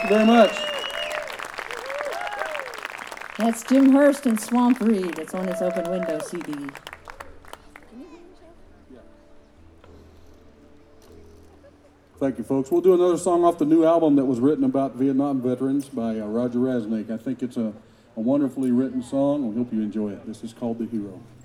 Thank you very much. That's Jim Hurst and Swamp Reed. It's on his Open Window CD. Thank you, folks. We'll do another song off the new album that was written about Vietnam veterans by Roger Rasnick. I think it's a wonderfully written song. We hope you enjoy it. This is called The Hero.